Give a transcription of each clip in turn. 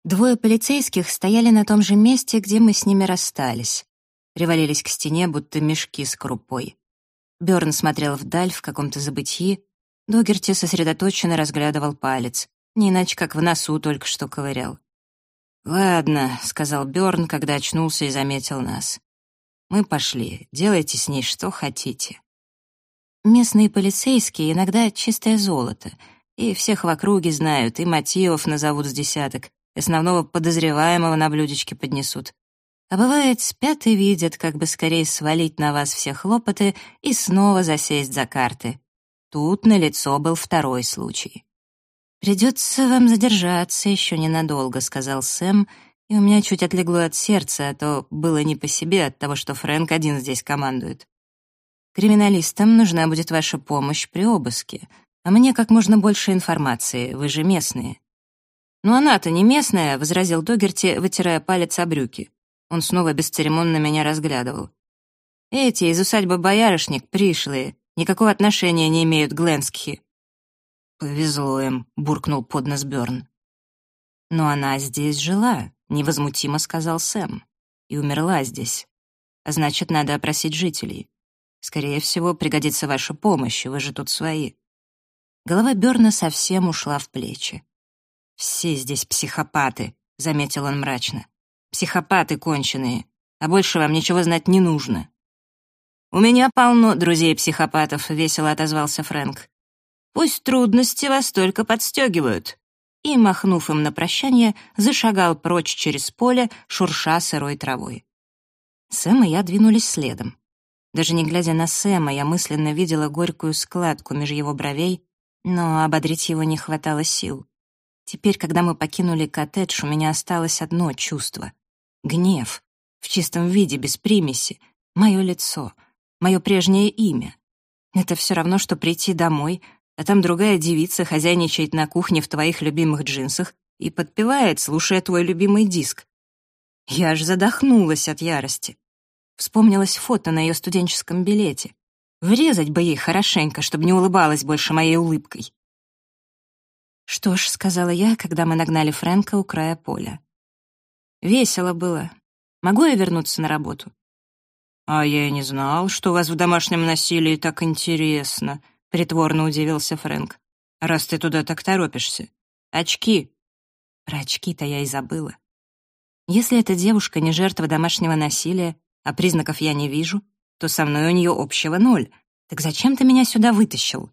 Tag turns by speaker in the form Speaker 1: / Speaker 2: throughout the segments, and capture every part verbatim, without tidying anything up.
Speaker 1: Двое полицейских стояли на том же месте, где мы с ними расстались. Привалились к стене, будто мешки с крупой. Бёрн смотрел вдаль в каком-то забытьи. Догерти сосредоточенно разглядывал палец. Не иначе, как в носу только что ковырял. «Ладно», — сказал Бёрн, когда очнулся и заметил нас. «Мы пошли. Делайте с ней что хотите». Местные полицейские иногда чистое золото, и всех в округе знают, и мотивов назовут с десяток, основного подозреваемого на блюдечке поднесут. А бывает, спят и видят, как бы скорее свалить на вас все хлопоты и снова засесть за карты. Тут налицо был второй случай. «Придется вам задержаться еще ненадолго», — сказал Сэм, и у меня чуть отлегло от сердца, а то было не по себе от того, что Фрэнк один здесь командует. «Криминалистам нужна будет ваша помощь при обыске, а мне как можно больше информации, вы же местные». «Ну она-то не местная», — возразил Догерти, вытирая палец о брюки. Он снова бесцеремонно меня разглядывал. «Эти из усадьбы Боярышник пришлые, никакого отношения не имеют к Гленскихи». «Повезло им», — буркнул под нос Бёрн. «Но она здесь жила», — невозмутимо сказал Сэм. «И умерла здесь. А значит, надо опросить жителей. Скорее всего, пригодится ваша помощь, вы же тут свои». Голова Бёрна совсем ушла в плечи. «Все здесь психопаты», — заметил он мрачно. «Психопаты конченые, а больше вам ничего знать не нужно». «У меня полно друзей-психопатов», — весело отозвался Фрэнк. «Пусть трудности вас только подстегивают». И, махнув им на прощание, зашагал прочь через поле, шурша сырой травой. Сэм и я двинулись следом. Даже не глядя на Сэма, я мысленно видела горькую складку меж его бровей, но ободрить его не хватало сил. Теперь, когда мы покинули коттедж, у меня осталось одно чувство — гнев, в чистом виде, без примеси, мое лицо, мое прежнее имя. Это все равно, что прийти домой, а там другая девица хозяйничает на кухне в твоих любимых джинсах и подпевает, слушая твой любимый диск. Я аж задохнулась от ярости. Вспомнилось фото на ее студенческом билете. Врезать бы ей хорошенько, чтобы не улыбалась больше моей улыбкой. «Что ж», — сказала я, когда мы нагнали Фрэнка у края поля. «Весело было. Могу я вернуться на работу?» «А я и не знал, что у вас в домашнем насилии так интересно», — притворно удивился Фрэнк. «Раз ты туда так торопишься. Очки». Про очки-то я и забыла. Если эта девушка не жертва домашнего насилия, а признаков я не вижу, то со мной у нее общего ноль. Так зачем ты меня сюда вытащил?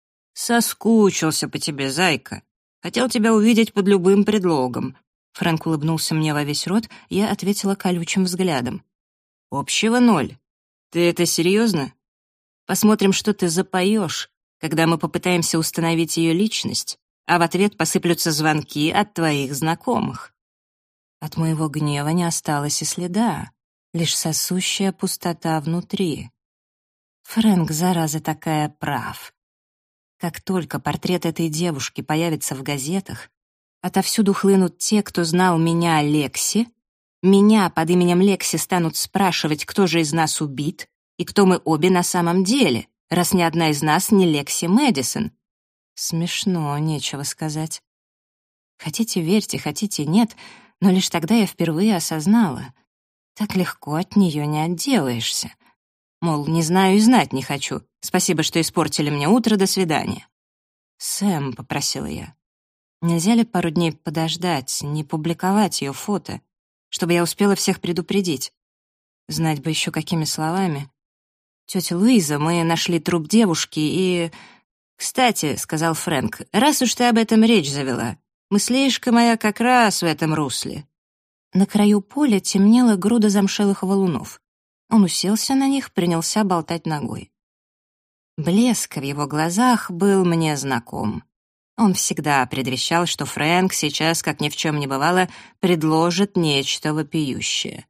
Speaker 1: «Соскучился по тебе, зайка. Хотел тебя увидеть под любым предлогом». Фрэнк улыбнулся мне во весь рот, я ответила колючим взглядом. «Общего ноль. Ты это серьезно? Посмотрим, что ты запоешь, когда мы попытаемся установить ее личность, а в ответ посыплются звонки от твоих знакомых». От моего гнева не осталось и следа, лишь сосущая пустота внутри. Фрэнк, зараза такая, прав. Как только портрет этой девушки появится в газетах, отовсюду хлынут те, кто знал меня, Лекси. Меня под именем Лекси станут спрашивать, кто же из нас убит, и кто мы обе на самом деле, раз ни одна из нас не Лекси Мэдисон. Смешно, нечего сказать. Хотите верьте, хотите нет, но лишь тогда я впервые осознала. Так легко от нее не отделаешься. Мол, не знаю и знать не хочу. Спасибо, что испортили мне утро, до свидания. «Сэм», — попросила я, — «нельзя ли пару дней подождать, не публиковать ее фото, чтобы я успела всех предупредить? Знать бы еще какими словами. Тетя Луиза, мы нашли труп девушки и...» «Кстати», — сказал Фрэнк, — «раз уж ты об этом речь завела, мыслишка моя как раз в этом русле». На краю поля темнела груда замшелых валунов. Он уселся на них, принялся болтать ногой. Блеск в его глазах был мне знаком. Он всегда предвещал, что Фрэнк сейчас, как ни в чем не бывало, предложит нечто вопиющее.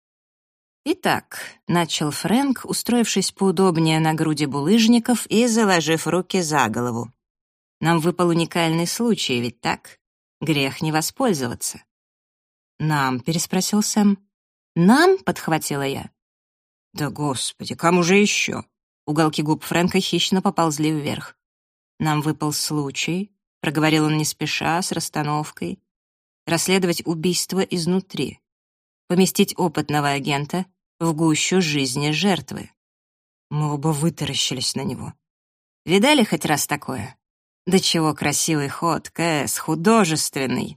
Speaker 1: «Итак», — начал Фрэнк, устроившись поудобнее на груди булыжников и заложив руки за голову. «Нам выпал уникальный случай, ведь так? Грех не воспользоваться». «Нам?» — переспросил Сэм. «Нам?» — подхватила я. «Да господи, кому же еще?» Уголки губ Фрэнка хищно поползли вверх. «Нам выпал случай», — проговорил он не спеша, с расстановкой. расследовать убийство изнутри, поместить опытного агента в гущу жизни жертвы. Мы оба вытаращились на него. Видали хоть раз такое? Да чего красивый ход, Кэс, художественный.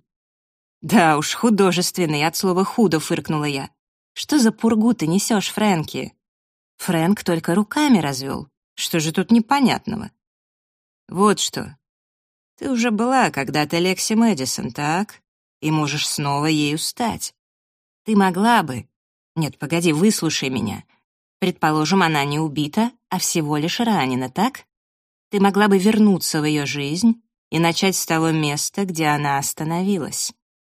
Speaker 1: Да уж, художественный, от слова «худо» фыркнула я. Что за пургу ты несешь, Фрэнки? Фрэнк только руками развел. Что же тут непонятного? Вот что. Ты уже была когда-то Лекси Мэдисон, так? И можешь снова ею стать. Ты могла бы... Нет, погоди, выслушай меня. Предположим, она не убита, а всего лишь ранена, так? Ты могла бы вернуться в ее жизнь и начать с того места, где она остановилась.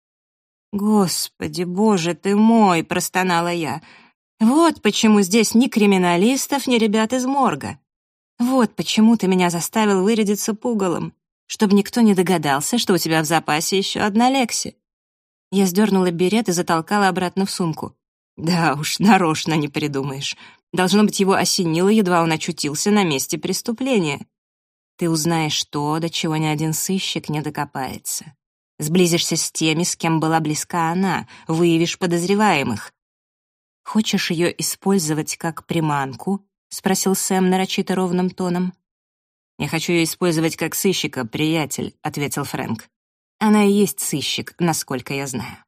Speaker 1: «Господи, боже ты мой!» — простонала я. «Вот почему здесь ни криминалистов, ни ребят из морга. Вот почему ты меня заставил вырядиться пугалом, чтобы никто не догадался, что у тебя в запасе еще одна Лекси». Я сдернула берет и затолкала обратно в сумку. Да уж, нарочно не придумаешь. Должно быть, его осенило, едва он очутился на месте преступления. Ты узнаешь то, до чего ни один сыщик не докопается. Сблизишься с теми, с кем была близка она, выявишь подозреваемых. «Хочешь ее использовать как приманку?» — спросил Сэм нарочито ровным тоном. «Я хочу ее использовать как сыщика, приятель», — ответил Фрэнк. «Она и есть сыщик, насколько я знаю».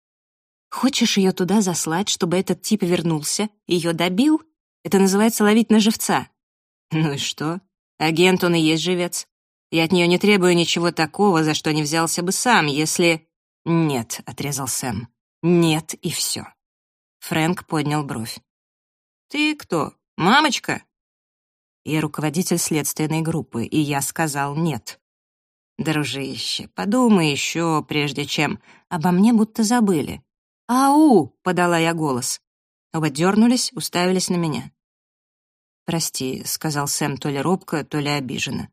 Speaker 1: «Хочешь ее туда заслать, чтобы этот тип вернулся, ее добил? Это называется ловить на живца». «Ну и что? Агент он и есть живец. Я от нее не требую ничего такого, за что не взялся бы сам, если...» «Нет», — отрезал Сэм. «Нет, и все». Фрэнк поднял бровь. «Ты кто, мамочка?» «Я руководитель следственной группы, и я сказал нет». «Дружище, подумай еще, прежде чем...» «Обо мне будто забыли». «Ау!» — подала я голос. Оба дернулись, уставились на меня. «Прости», — сказал Сэм то ли робко, то ли обиженно.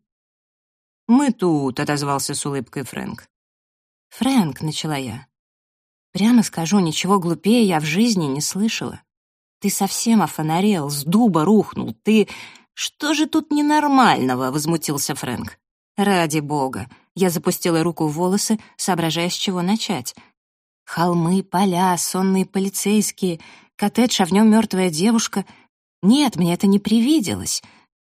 Speaker 1: «Мы тут», — отозвался с улыбкой Фрэнк. «Фрэнк», — начала я. «Прямо скажу, ничего глупее я в жизни не слышала. Ты совсем офонарел, с дуба рухнул, ты... Что же тут ненормального?» — возмутился Фрэнк. «Ради бога!» — я запустила руку в волосы, соображая, с чего начать. Холмы, поля, сонные полицейские, коттедж, а в нем мертвая девушка. Нет, мне это не привиделось.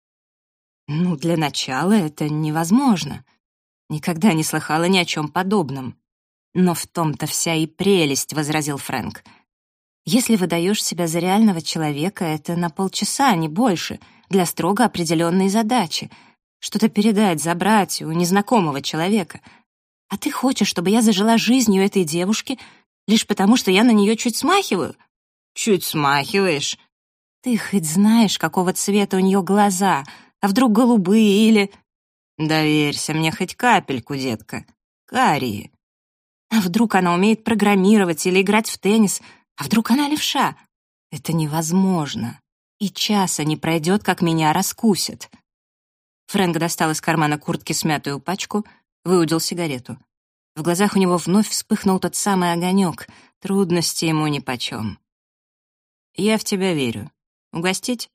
Speaker 1: Ну, для начала это невозможно. Никогда не слыхала ни о чем подобном. Но в том-то вся и прелесть, — возразил Фрэнк. Если выдаешь себя за реального человека, это на полчаса, не больше, для строго определенной задачи. Что-то передать, забрать у незнакомого человека. А ты хочешь, чтобы я зажила жизнью этой девушки лишь потому, что я на нее чуть смахиваю? Чуть смахиваешь? Ты хоть знаешь, какого цвета у нее глаза, а вдруг голубые или... Доверься мне хоть капельку, детка. Карие. А вдруг она умеет программировать или играть в теннис? А вдруг она левша? Это невозможно. И часа не пройдет, как меня раскусят. Фрэнк достал из кармана куртки смятую пачку, выудил сигарету. В глазах у него вновь вспыхнул тот самый огонек. Трудности ему нипочем. «Я в тебя верю. Угостить?»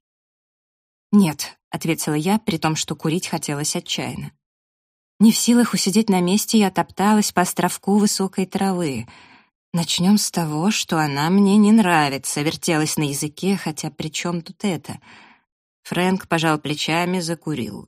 Speaker 1: «Нет», — ответила я, при том, что курить хотелось отчаянно. Не в силах усидеть на месте, я топталась по островку высокой травы. Начнем с того, что она мне не нравится, вертелась на языке, хотя при чем тут это? Фрэнк пожал плечами, закурил.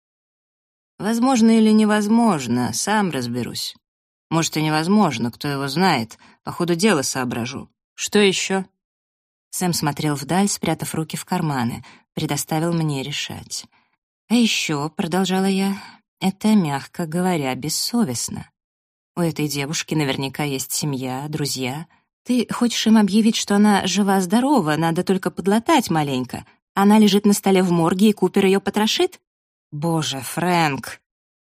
Speaker 1: «Возможно или невозможно, сам разберусь. Может, и невозможно, кто его знает. По ходу дела соображу. Что еще?» Сэм смотрел вдаль, спрятав руки в карманы, предоставил мне решать. «А еще», — продолжала я, — «это, мягко говоря, бессовестно. У этой девушки наверняка есть семья, друзья. Ты хочешь им объявить, что она жива-здорова, надо только подлатать маленько. Она лежит на столе в морге, и Купер ее потрошит? Боже, Фрэнк!»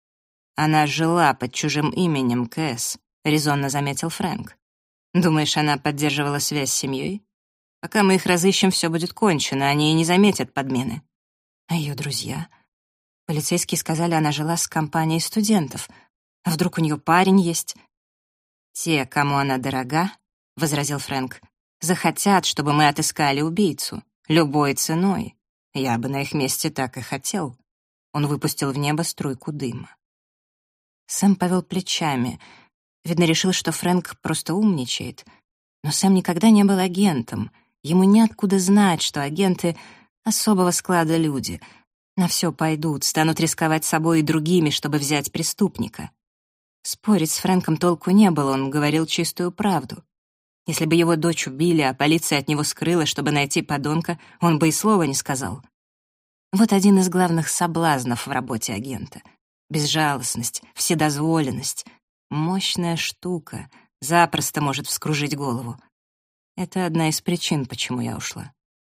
Speaker 1: «Она жила под чужим именем, Кэс», — резонно заметил Фрэнк. «Думаешь, она поддерживала связь с семьей? Пока мы их разыщем, все будет кончено, они и не заметят подмены». А ее друзья? Полицейские сказали, она жила с компанией студентов. А вдруг у нее парень есть? «Те, кому она дорога, — возразил Фрэнк, — захотят, чтобы мы отыскали убийцу. Любой ценой. Я бы на их месте так и хотел». Он выпустил в небо струйку дыма. Сэм повел плечами. Видно, решил, что Фрэнк просто умничает. Но Сэм никогда не был агентом. Ему неоткуда знать, что агенты особого склада люди. На все пойдут, станут рисковать собой и другими, чтобы взять преступника. Спорить с Фрэнком толку не было, он говорил чистую правду. Если бы его дочь убили, а полиция от него скрыла, чтобы найти подонка, он бы и слова не сказал. Вот один из главных соблазнов в работе агента. Безжалостность, вседозволенность. Мощная штука, запросто может вскружить голову. Это одна из причин, почему я ушла.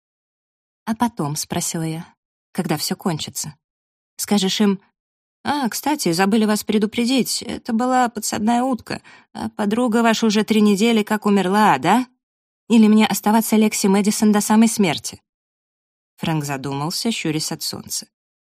Speaker 1: «А потом?» — спросила я. «Когда все кончится? Скажешь им: «А, кстати, забыли вас предупредить, это была подсадная утка, а подруга ваша уже три недели как умерла, да? Или мне оставаться Лекси Мэдисон до самой смерти?» Фрэнк задумался, щурясь от солнца.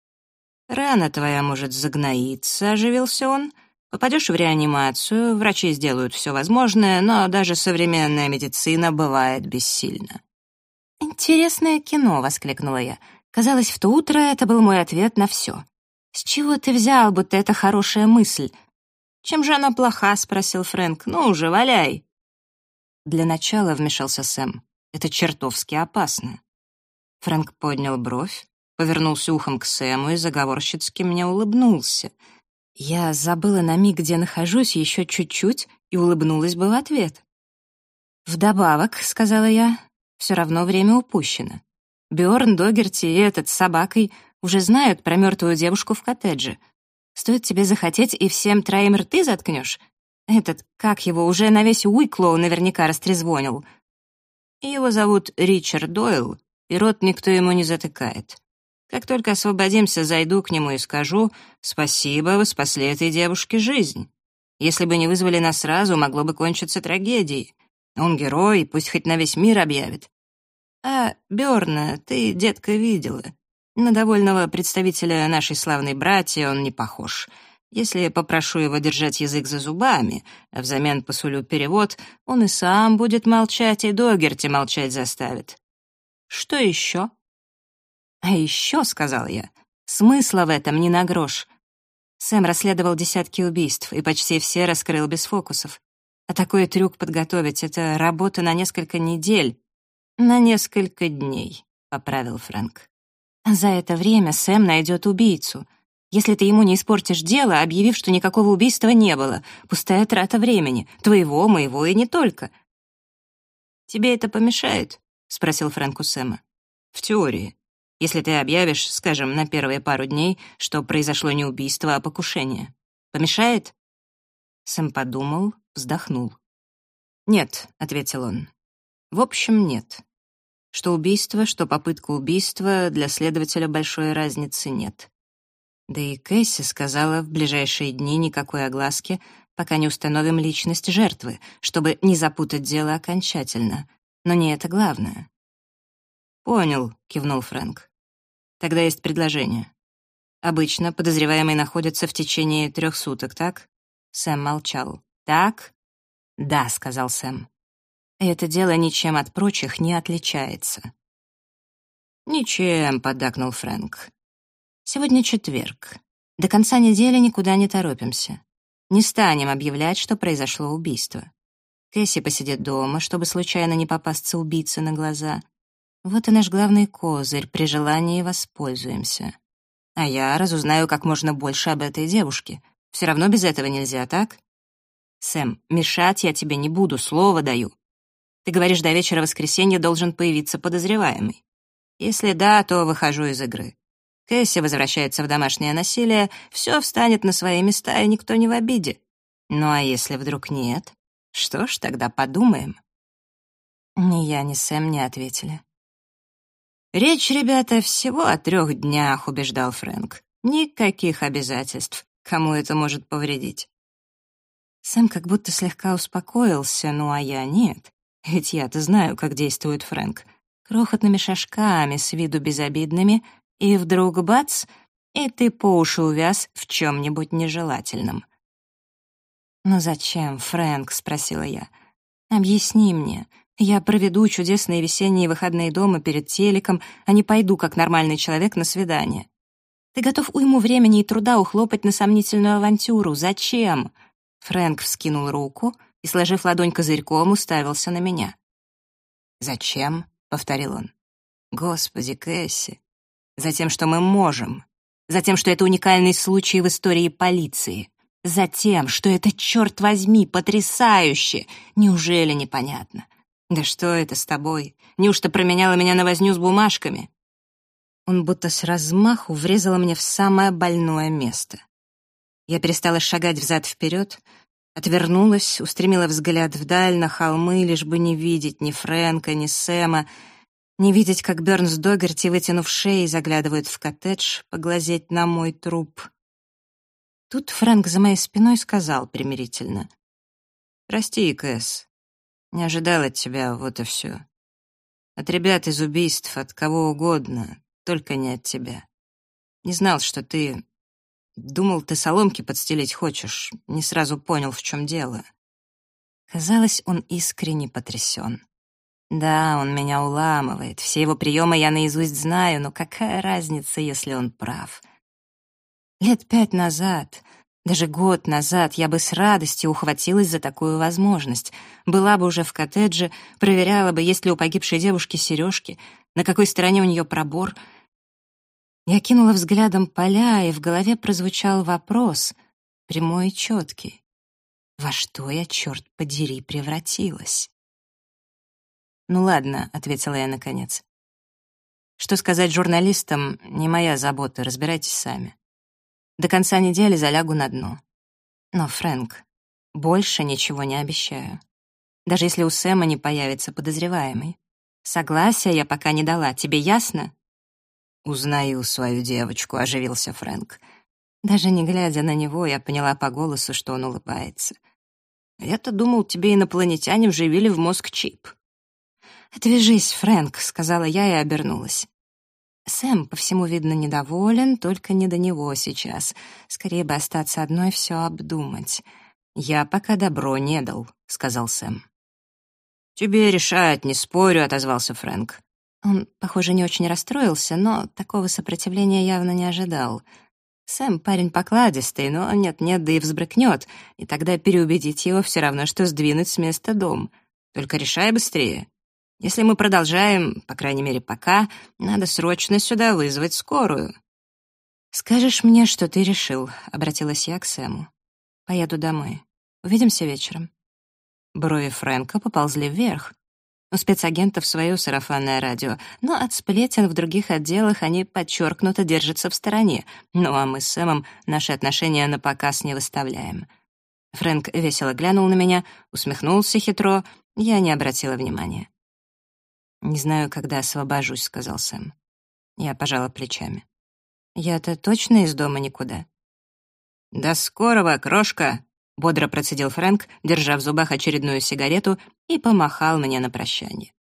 Speaker 1: «Рана твоя может загноиться», — оживился он. «Попадешь в реанимацию, врачи сделают все возможное, но даже современная медицина бывает бессильна». «Интересное кино», — воскликнула я. Казалось, в то утро это был мой ответ на все. «С чего ты взял, будто это хорошая мысль?» «Чем же она плоха?» — спросил Фрэнк. «Ну уже, валяй». «Для начала», — вмешался Сэм, — «это чертовски опасно». Фрэнк поднял бровь, повернулся ухом к Сэму и заговорщицки мне улыбнулся. Я забыла на миг, где нахожусь, еще чуть-чуть, и улыбнулась бы в ответ. «Вдобавок», — сказала я, — «все равно время упущено. Бьорн, Догерти и этот с собакой уже знают про мертвую девушку в коттедже. Стоит тебе захотеть, и всем троим рты заткнешь. Этот, как его, уже на весь Уиклоу наверняка растрезвонил. Его зовут Ричард Дойл, и рот никто ему не затыкает. Как только освободимся, зайду к нему и скажу: «Спасибо, вы спасли этой девушке жизнь. Если бы не вызвали нас сразу, могло бы кончиться трагедией. Он герой, пусть хоть на весь мир объявит. А Бёрна ты, детка, видела. На довольного представителя нашей славной братьи он не похож. Если попрошу его держать язык за зубами, а взамен посулю перевод, он и сам будет молчать, и Догерти молчать заставит. Что еще?» «А еще, — сказал я, — смысла в этом ни на грош. Сэм расследовал десятки убийств, и почти все раскрыл без фокусов. А такой трюк подготовить — это работа на несколько недель. На несколько дней», — поправил Фрэнк. «А за это время Сэм найдет убийцу. Если ты ему не испортишь дело, объявив, что никакого убийства не было, пустая трата времени, твоего, моего и не только». «Тебе это помешает?» — спросил Фрэнк у Сэма. «В теории. Если ты объявишь, скажем, на первые пару дней, что произошло не убийство, а покушение. Помешает?» Сэм подумал, вздохнул. «Нет», — ответил он. «В общем, нет. Что убийство, что попытка убийства, для следователя большой разницы нет. Да и Кэсси сказала, в ближайшие дни никакой огласки, пока не установим личность жертвы, чтобы не запутать дело окончательно. Но не это главное». «Понял», — кивнул Фрэнк. «Тогда есть предложение. Обычно подозреваемый находится в течение трех суток, так?» Сэм молчал. «Так?» «Да», — сказал Сэм. «Это дело ничем от прочих не отличается». «Ничем», — поддакнул Фрэнк. «Сегодня четверг. До конца недели никуда не торопимся. Не станем объявлять, что произошло убийство. Кэсси посидит дома, чтобы случайно не попасться убийце на глаза. Вот и наш главный козырь, при желании воспользуемся. А я разузнаю как можно больше об этой девушке. Все равно без этого нельзя, так? Сэм, мешать я тебе не буду, слово даю. Ты говоришь, до вечера воскресенья должен появиться подозреваемый. Если да, то выхожу из игры. Кэсси возвращается в домашнее насилие, все встанет на свои места, и никто не в обиде. Ну а если вдруг нет? Что ж, тогда подумаем». Ни я, ни Сэм не ответили. «Речь, ребята, всего о трех днях», — убеждал Фрэнк. «Никаких обязательств. Кому это может повредить?» Сэм как будто слегка успокоился, ну а я нет. Ведь я-то знаю, как действует Фрэнк. Крохотными шажками, с виду безобидными, и вдруг бац, и ты по уши увяз в чем-нибудь нежелательном. «Ну зачем, Фрэнк?» — спросила я. «Объясни мне. Я проведу чудесные весенние выходные дома перед телеком, а не пойду, как нормальный человек, на свидание. Ты готов уйму времени и труда ухлопать на сомнительную авантюру. Зачем?» Фрэнк вскинул руку и, сложив ладонь козырьком, уставился на меня. «Зачем?» — повторил он. «Господи, Кэсси, затем, что мы можем. Затем, что это уникальный случай в истории полиции. Затем, что это, черт возьми, потрясающе. Неужели непонятно? Да что это с тобой? Неужто променяла меня на возню с бумажками?» Он будто с размаху врезал мне в самое больное место. Я перестала шагать взад-вперед, отвернулась, устремила взгляд вдаль на холмы, лишь бы не видеть ни Фрэнка, ни Сэма, не видеть, как Бёрнс Догерти, вытянув шеи, заглядывают в коттедж, поглазеть на мой труп. Тут Фрэнк за моей спиной сказал примирительно: «Прости, Кэс, не ожидал от тебя, вот и все. От ребят из убийств, от кого угодно, только не от тебя. Не знал, что ты... Думал, ты соломки подстелить хочешь, не сразу понял, в чем дело». Казалось, он искренне потрясен. Да, он меня уламывает, все его приемы я наизусть знаю, но какая разница, если он прав? Лет пять назад, даже год назад, я бы с радостью ухватилась за такую возможность. Была бы уже в коттедже, проверяла бы, есть ли у погибшей девушки сережки, на какой стороне у нее пробор. Я кинула взглядом поля, и в голове прозвучал вопрос, прямой и четкий. Во что я, черт подери, превратилась? «Ну ладно», — ответила я наконец. «Что сказать журналистам, не моя забота, разбирайтесь сами. До конца недели залягу на дно. Но, Фрэнк, больше ничего не обещаю. Даже если у Сэма не появится подозреваемый. Согласия я пока не дала, тебе ясно?» «Узнаю свою девочку», — оживился Фрэнк. Даже не глядя на него, я поняла по голосу, что он улыбается. «Я-то думал, тебе инопланетяне вживили в мозг чип». «Отвяжись, Фрэнк», — сказала я и обернулась. Сэм, по всему видно, недоволен, только не до него сейчас. Скорее бы остаться одной, все обдумать. «Я пока добро не дал», — сказал Сэм. «Тебе решать, не спорю», — отозвался Фрэнк. Он, похоже, не очень расстроился, но такого сопротивления явно не ожидал. Сэм парень покладистый, но нет-нет, да и взбрыкнет, и тогда переубедить его все равно, что сдвинуть с места дом. Только решай быстрее. Если мы продолжаем, по крайней мере, пока, надо срочно сюда вызвать скорую». «Скажешь мне, что ты решил», — обратилась я к Сэму. «Поеду домой. Увидимся вечером». Брови Фрэнка поползли вверх. У спецагентов свое сарафанное радио, но от сплетен в других отделах они подчеркнуто держатся в стороне, ну а мы с Сэмом наши отношения на показ не выставляем. Фрэнк весело глянул на меня, усмехнулся хитро, я не обратила внимания. «Не знаю, когда освобожусь», — сказал Сэм. Я пожала плечами. «Я-то точно из дома никуда?» «До скорого, крошка!» — бодро процедил Фрэнк, держа в зубах очередную сигарету, и помахал мне на прощание.